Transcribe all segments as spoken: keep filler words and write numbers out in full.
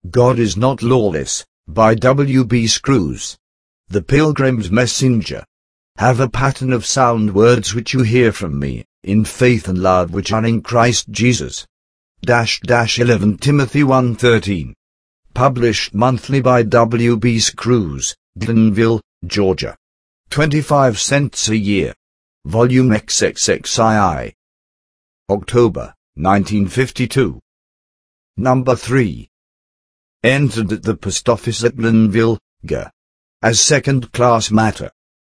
God is Not Lawless, by W B Screws. The Pilgrim's Messenger. Have a pattern of sound words which you hear from me, in faith and love which are in Christ Jesus. Dash dash eleven Timothy one thirteen. Published monthly by W B Screws, Glenville, Georgia. twenty-five cents a year. Volume triple X. October, nineteen fifty-two. Number three. Entered at the post office at Glenville, G. as second-class matter.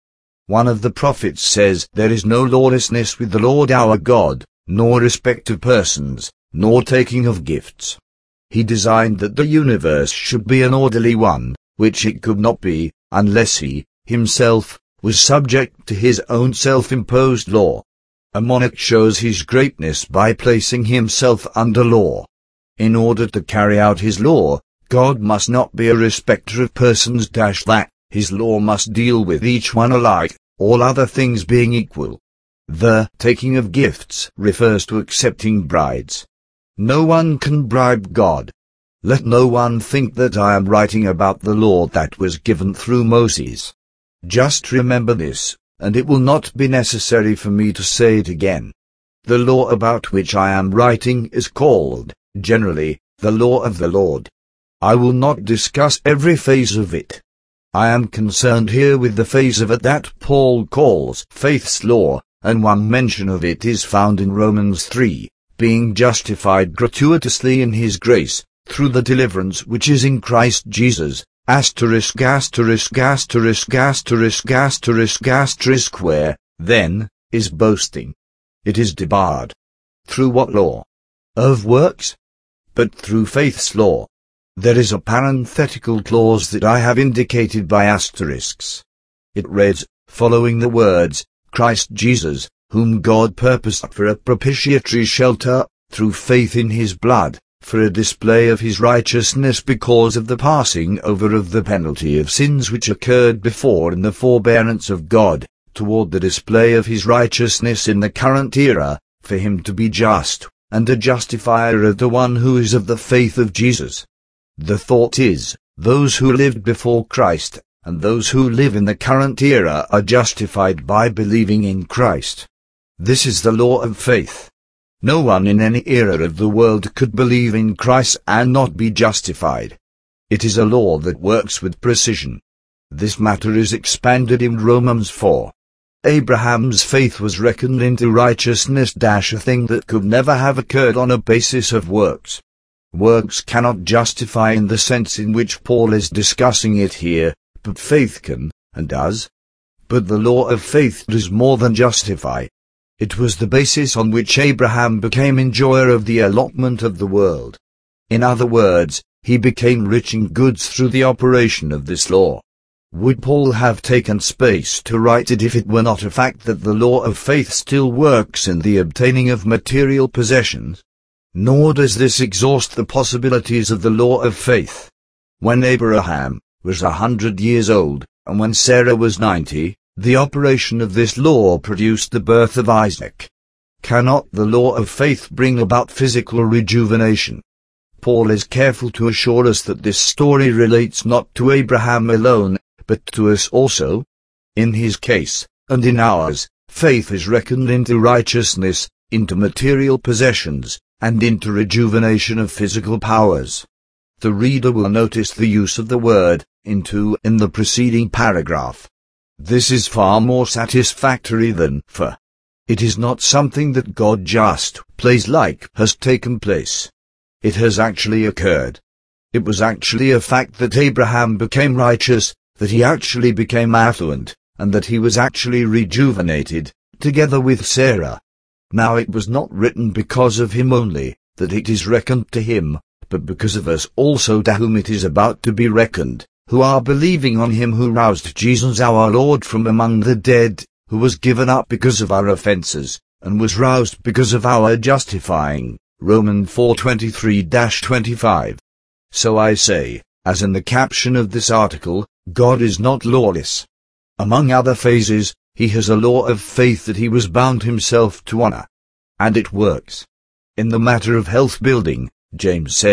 One of the prophets says, "There is no lawlessness with the Lord our God, nor respect of persons, nor taking of gifts." He designed that the universe should be an orderly one, which it could not be, unless he, himself, was subject to his own self-imposed law. A monarch shows his greatness by placing himself under law. In order to carry out his law, God must not be a respecter of persons dash that, his law must deal with each one alike, all other things being equal. The taking of gifts refers to accepting brides. No one can bribe God. Let no one think that I am writing about the law that was given through Moses. Just remember this, and it will not be necessary for me to say it again. The law about which I am writing is called, generally, the law of the Lord. I will not discuss every phase of it. I am concerned here with the phase of it that Paul calls faith's law, and one mention of it is found in Romans three, being justified gratuitously in his grace, through the deliverance which is in Christ Jesus, asterisk asterisk asterisk asterisk asterisk asterisk where, then, is boasting. It is debarred. Through what law? Of works? But through faith's law. There is a parenthetical clause that I have indicated by asterisks. It reads, following the words, Christ Jesus, whom God purposed for a propitiatory shelter, through faith in his blood, for a display of his righteousness because of the passing over of the penalty of sins which occurred before in the forbearance of God, toward the display of his righteousness in the current era, for him to be just, and a justifier of the one who is of the faith of Jesus. The thought is, those who lived before Christ, and those who live in the current era are justified by believing in Christ. This is the law of faith. No one in any era of the world could believe in Christ and not be justified. It is a law that works with precision. This matter is expanded in Romans four. Abraham's faith was reckoned into righteousness dash a thing that could never have occurred on a basis of works. Works cannot justify in the sense in which Paul is discussing it here, but faith can, and does. But the law of faith does more than justify. It was the basis on which Abraham became enjoyer of the allotment of the world. In other words, he became rich in goods through the operation of this law. Would Paul have taken space to write it if it were not a fact that the law of faith still works in the obtaining of material possessions? Nor does this exhaust the possibilities of the law of faith. When Abraham was a hundred years old, and when Sarah was ninety, the operation of this law produced the birth of Isaac. Cannot the law of faith bring about physical rejuvenation? Paul is careful to assure us that this story relates not to Abraham alone, but to us also. In his case, and in ours, faith is reckoned into righteousness, into material possessions, and into rejuvenation of physical powers. The reader will notice the use of the word into in the preceding paragraph. This is far more satisfactory than for. It is not something that God just plays like has taken place. It has actually occurred. It was actually a fact that Abraham became righteous, that he actually became affluent, and that he was actually rejuvenated, together with Sarah. Now it was not written because of him only, that it is reckoned to him, but because of us also to whom it is about to be reckoned, who are believing on him who roused Jesus our Lord from among the dead, who was given up because of our offenses, and was roused because of our justifying. Romans four twenty-three to twenty-five. So I say, as in the caption of this article, God is not lawless. Among other phases, he has a law of faith that he was bound himself to honor. And it works. In the matter of health building, James says,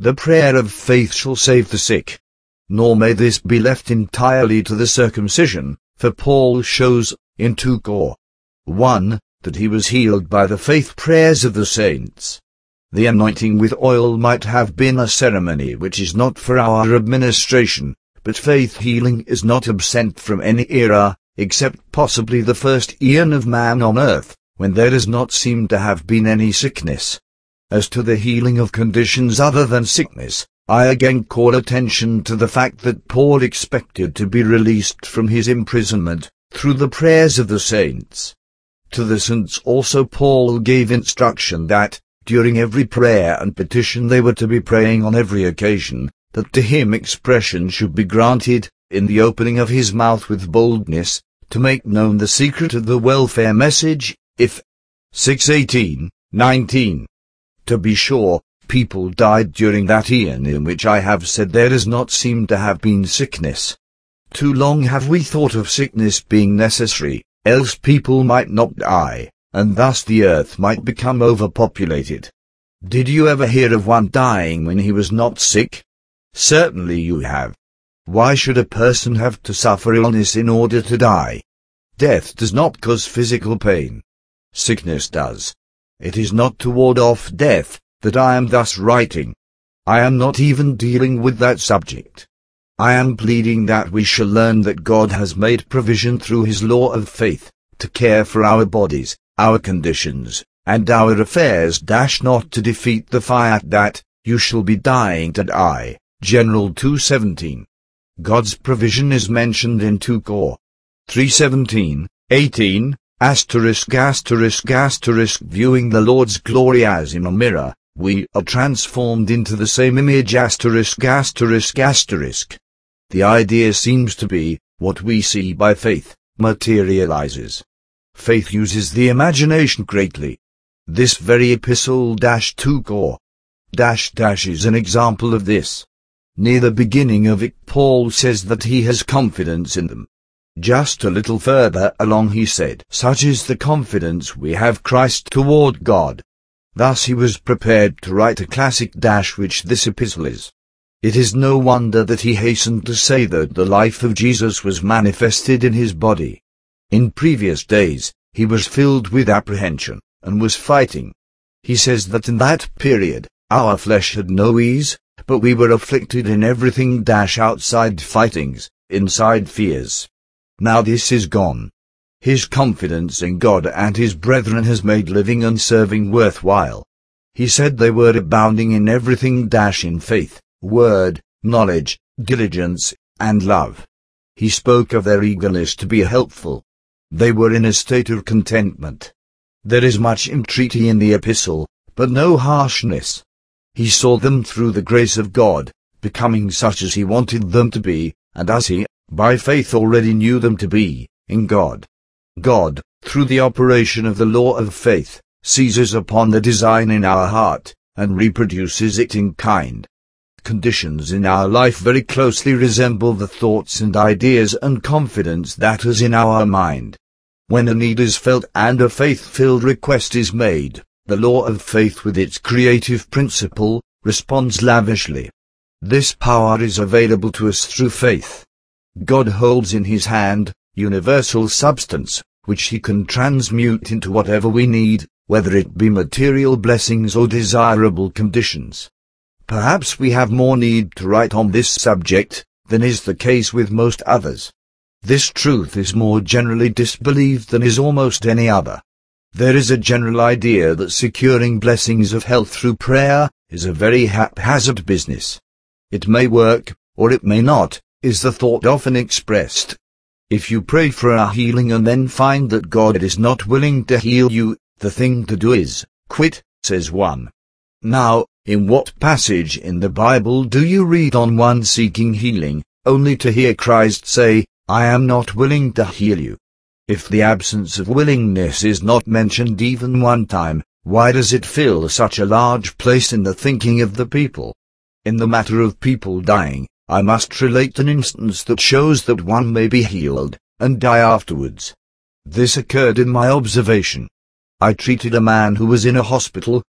The prayer of faith shall save the sick. Nor may this be left entirely to the circumcision, for Paul shows, in two Cor. one, that he was healed by the faith prayers of the saints. The anointing with oil might have been a ceremony which is not for our administration, but faith healing is not absent from any era, except possibly the first eon of man on earth, when there does not seem to have been any sickness. As to the healing of conditions other than sickness, I again call attention to the fact that Paul expected to be released from his imprisonment, through the prayers of the saints. To the saints also Paul gave instruction that, during every prayer and petition they were to be praying on every occasion, that to him expression should be granted, in the opening of his mouth with boldness, to make known the secret of the welfare message, if six eighteen, nineteen. To be sure, people died during that eon in which I have said there does not seem to have been sickness. Too long have we thought of sickness being necessary, else people might not die, and thus the earth might become overpopulated. Did you ever hear of one dying when he was not sick? Certainly you have. Why should a person have to suffer illness in order to die? Death does not cause physical pain. Sickness does. It is not to ward off death that I am thus writing. I am not even dealing with that subject. I am pleading that we shall learn that God has made provision through his law of faith, to care for our bodies, our conditions, and our affairs. Dash not to defeat the fiat that, you shall be dying to die. General two seventeen. God's provision is mentioned in two Cor. three seventeen, eighteen, asterisk asterisk asterisk. Viewing the Lord's glory as in a mirror, we are transformed into the same image asterisk asterisk asterisk. The idea seems to be, what we see by faith, materializes. Faith uses the imagination greatly. This very epistle dash two Cor. Dash dash is an example of this. Near the beginning of it Paul says that he has confidence in them. Just a little further along he said, such is the confidence we have Christ toward God. Thus he was prepared to write a classic dash which this epistle is. It is no wonder that he hastened to say that the life of Jesus was manifested in his body. In previous days, he was filled with apprehension, and was fighting. He says that in that period, our flesh had no ease, but we were afflicted in everything dash outside fightings, inside fears. Now this is gone. His confidence in God and his brethren has made living and serving worthwhile. He said they were abounding in everything dash in faith, word, knowledge, diligence, and love. He spoke of their eagerness to be helpful. They were in a state of contentment. There is much entreaty in the epistle, but no harshness. He saw them through the grace of God, becoming such as he wanted them to be, and as he, by faith already knew them to be, in God. God, through the operation of the law of faith, seizes upon the design in our heart, and reproduces it in kind. Conditions in our life very closely resemble the thoughts and ideas and confidence that is in our mind. When a need is felt and a faith-filled request is made, the law of faith with its creative principle, responds lavishly. This power is available to us through faith. God holds in his hand, universal substance, which he can transmute into whatever we need, whether it be material blessings or desirable conditions. Perhaps we have more need to write on this subject, than is the case with most others. This truth is more generally disbelieved than is almost any other. There is a general idea that securing blessings of health through prayer is a very haphazard business. It may work, or it may not, is the thought often expressed. If you pray for a healing and then find that God is not willing to heal you, the thing to do is, quit, says one. Now, in what passage in the Bible do you read on one seeking healing, only to hear Christ say, I am not willing to heal you? If the absence of willingness is not mentioned even one time, why does it fill such a large place in the thinking of the people? In the matter of people dying, I must relate an instance that shows that one may be healed, and die afterwards. This occurred in my observation. I treated a man who was in a hospital,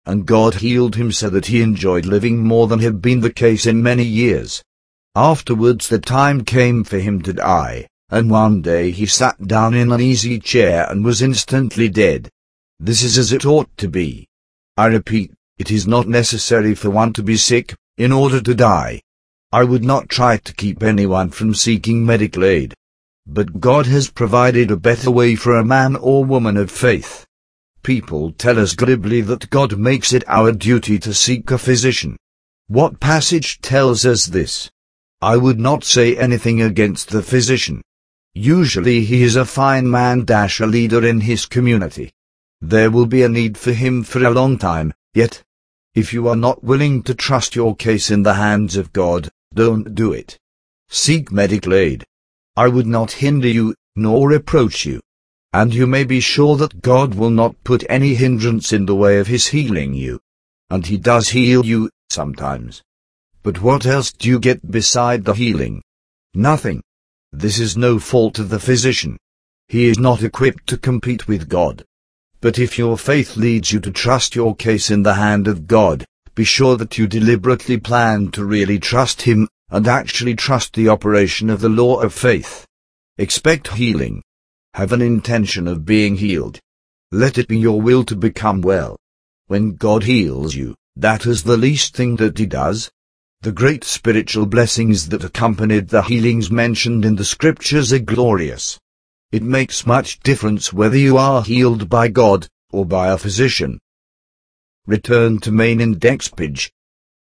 and God healed him so that he enjoyed living more than had been the case in many years. Afterwards the time came for him to die, and one day he sat down in an easy chair and was instantly dead. This is as it ought to be. I repeat, it is not necessary for one to be sick in order to die. I would not try to keep anyone from seeking medical aid. But God has provided a better way for a man or woman of faith. People tell us glibly that God makes it our duty to seek a physician. What passage tells us this? I would not say anything against the physician. Usually he is a fine man dash a leader in his community. There will be a need for him for a long time, yet, if you are not willing to trust your case in the hands of God, don't do it. Seek medical aid. I would not hinder you, nor reproach you. And you may be sure that God will not put any hindrance in the way of his healing you. And he does heal you, sometimes. But what else do you get beside the healing? Nothing. This is no fault of the physician. He is not equipped to compete with God. But if your faith leads you to trust your case in the hand of God, be sure that you deliberately plan to really trust him, and actually trust the operation of the law of faith. Expect healing. Have an intention of being healed. Let it be your will to become well. When God heals you, that is the least thing that he does. The great spiritual blessings that accompanied the healings mentioned in the scriptures are glorious. It makes much difference whether you are healed by God, or by a physician. Return to main index page.